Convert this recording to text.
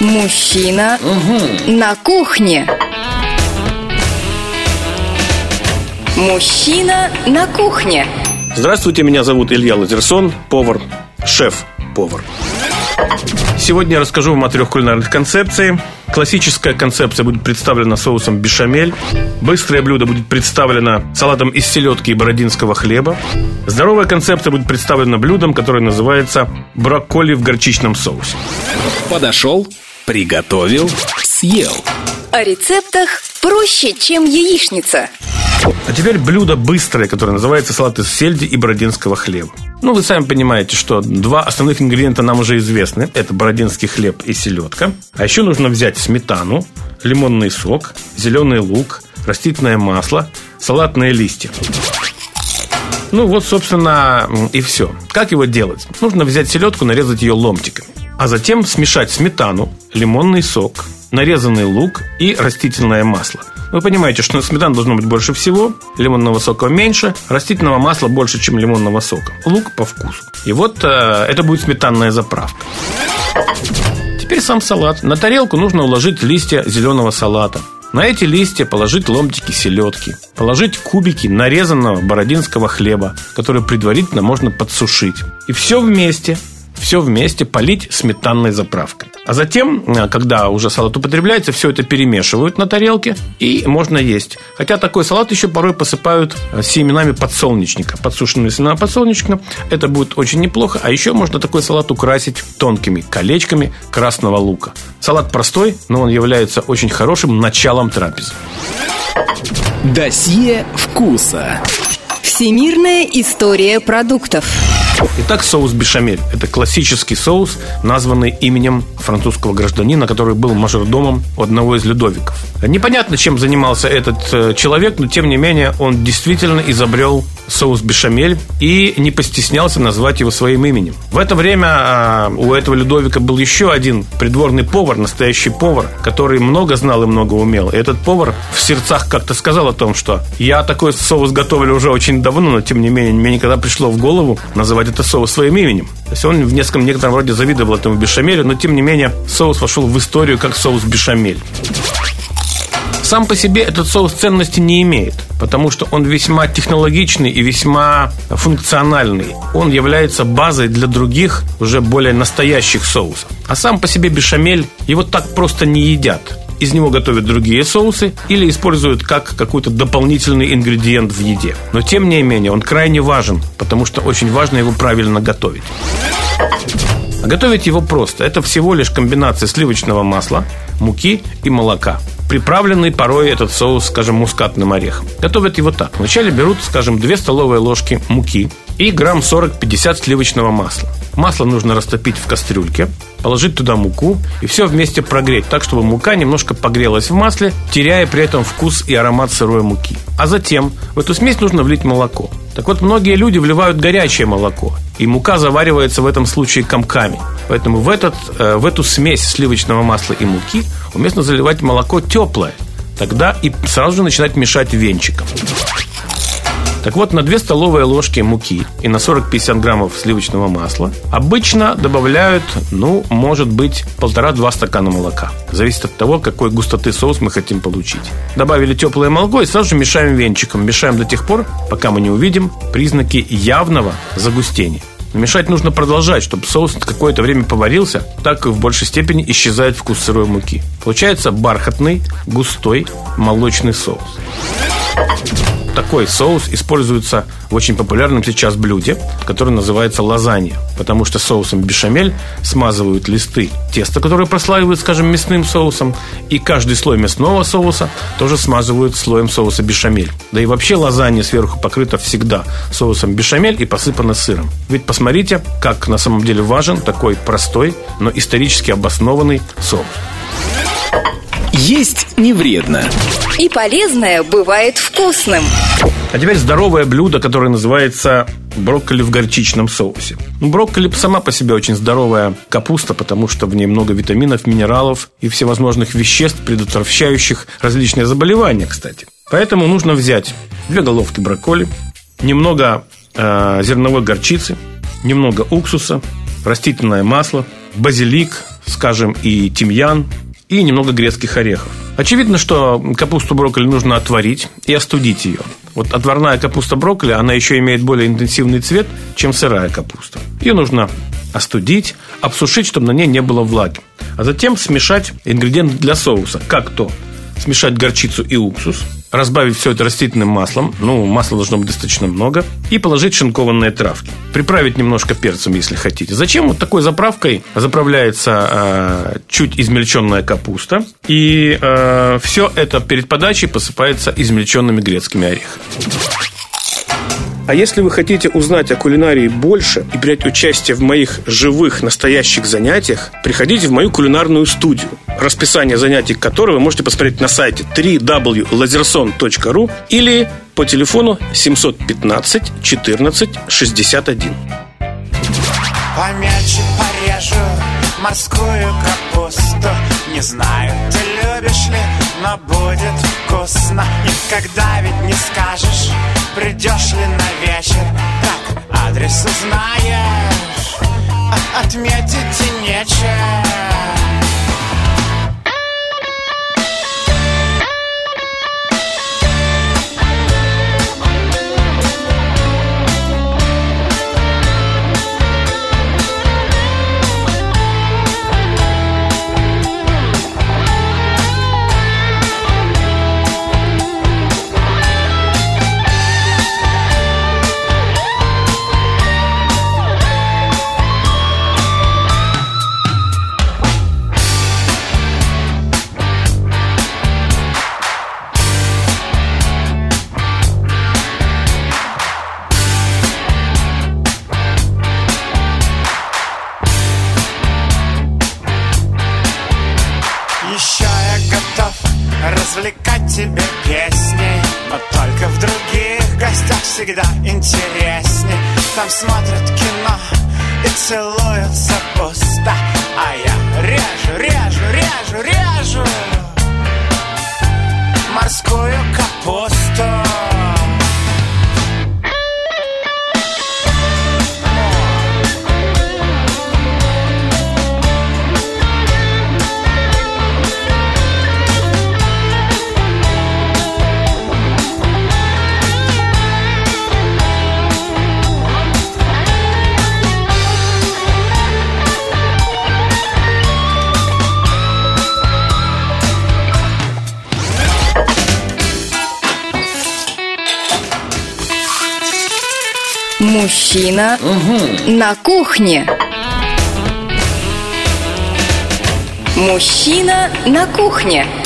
Мужчина на кухне. Мужчина на кухне. Здравствуйте, меня зовут Илья Лазерсон, повар, шеф-повар. Сегодня я расскажу вам о 3 кулинарных концепциях. Классическая концепция будет представлена соусом бешамель. Быстрое блюдо будет представлено салатом из селедки и бородинского хлеба. Здоровая концепция будет представлена блюдом, которое называется брокколи в горчичном соусе. Подошел, приготовил, съел. О рецептах проще, чем яичница. А теперь блюдо быстрое, которое называется салат из сельди и бородинского хлеба. Вы сами понимаете, что 2 основных ингредиента нам уже известны. Это бородинский хлеб и селедка. А еще нужно взять сметану, лимонный сок, зеленый лук, растительное масло, салатные листья. Собственно, и все. Как его делать? Нужно взять селедку, нарезать ее ломтиками. А затем смешать сметану, лимонный сок, нарезанный лук и растительное масло. Вы понимаете, что сметаны должно быть больше всего, лимонного сока меньше, растительного масла больше, чем лимонного сока. Лук по вкусу. И это будет сметанная заправка. Теперь сам салат. На тарелку нужно уложить листья зеленого салата. На эти листья положить ломтики селедки. Положить кубики нарезанного бородинского хлеба, который предварительно можно подсушить. И все вместе полить сметанной заправкой. А затем, когда уже салат употребляется, все это перемешивают на тарелке и можно есть. Хотя такой салат еще порой посыпают семенами подсолнечника. Подсушенными семенами подсолнечника. Это будет очень неплохо. А еще можно такой салат украсить тонкими колечками красного лука. Салат простой, но он является очень хорошим началом трапезы. Досье вкуса. Всемирная история продуктов. Итак, соус бешамель. Это классический соус, названный именем французского гражданина, который был мажордомом у одного из Людовиков. Непонятно, чем занимался этот человек, но тем не менее он действительно изобрел соус бешамель и не постеснялся назвать его своим именем. В это время у этого Людовика был еще один придворный повар, настоящий повар, который много знал и много умел. И этот повар в сердцах как-то сказал о том, что я такой соус готовлю уже очень давно, но тем не менее мне никогда пришло в голову называть это соус своим именем. То есть он в некотором роде завидовал этому бешамелю, но тем не менее соус вошел в историю как соус бешамель. Сам по себе этот соус ценности не имеет, потому что он весьма технологичный и весьма функциональный. Он является базой для других, уже более настоящих соусов. А сам по себе бешамель, его так просто не едят. Из него готовят другие соусы или используют как какой-то дополнительный ингредиент в еде. Но тем не менее он крайне важен, потому что очень важно его правильно готовить. А готовить его просто. Это всего лишь комбинация сливочного масла, муки и молока. Приправленный порой этот соус, мускатным орехом. Готовят его так. Вначале берут, 2 столовые ложки муки и грамм 40-50 сливочного масла. Масло нужно растопить в кастрюльке, положить туда муку и все вместе прогреть, так, чтобы мука немножко погрелась в масле, теряя при этом вкус и аромат сырой муки. А затем в эту смесь нужно влить молоко. Так вот, многие люди вливают горячее молоко, и мука заваривается в этом случае комками. Поэтому в эту смесь сливочного масла и муки уместно заливать молоко теплое. Тогда и сразу же начинать мешать венчиком. Так вот, на 2 столовые ложки муки и на 40-50 граммов сливочного масла обычно добавляют, может быть, 1,5-2 стакана молока. Зависит от того, какой густоты соус мы хотим получить. Добавили теплое молоко и сразу же мешаем венчиком. Мешаем до тех пор, пока мы не увидим признаки явного загустения. Но мешать нужно продолжать, чтобы соус какое-то время поварился, так и в большей степени исчезает вкус сырой муки. Получается бархатный, густой, молочный соус. Такой соус используется в очень популярном сейчас блюде, которое называется лазанья. Потому что соусом бешамель смазывают листы теста, которые прослаивают, мясным соусом. И каждый слой мясного соуса тоже смазывают слоем соуса бешамель. Да и вообще лазанья сверху покрыта всегда соусом бешамель и посыпана сыром. Ведь посмотрите, как на самом деле важен такой простой, но исторически обоснованный соус. Есть не вредно. И полезное бывает вкусным. А теперь здоровое блюдо, которое называется брокколи в горчичном соусе. Брокколи сама по себе очень здоровая капуста, потому что в ней много витаминов, минералов и всевозможных веществ, предотвращающих различные заболевания, кстати. Поэтому нужно взять 2 головки брокколи, немного зерновой горчицы, немного уксуса, растительное масло, базилик, скажем, и тимьян, и немного грецких орехов. Очевидно, что капусту брокколи нужно отварить и остудить ее. Вот отварная капуста брокколи, она еще имеет более интенсивный цвет, чем сырая капуста. Ее нужно остудить, обсушить, чтобы на ней не было влаги. А затем смешать ингредиенты для соуса. Как то? Смешать горчицу и уксус, разбавить все это растительным маслом, масла должно быть достаточно много, и положить шинкованные травки. Приправить немножко перцем, если хотите. Зачем? Вот такой заправкой заправляется чуть измельченная капуста, и все это перед подачей посыпается измельченными грецкими орехами. А если вы хотите узнать о кулинарии больше и принять участие в моих живых, настоящих занятиях, приходите в мою кулинарную студию, расписание занятий которой вы можете посмотреть на сайте www.lazerson.ru или по телефону 715 14 61. Помельче порежу морскую капусту. Не знаю, ты любишь ли, но будет вкусно. Никогда ведь не скажешь, придешь ли на вечер. Так, адрес узнаешь, отметить и нечем. Развлекать тебя песней, но только в других гостях всегда интересней. Там смотрят кино и целуются пусто, а я режу морскую капусту. Мужчина на кухне. Мужчина на кухне.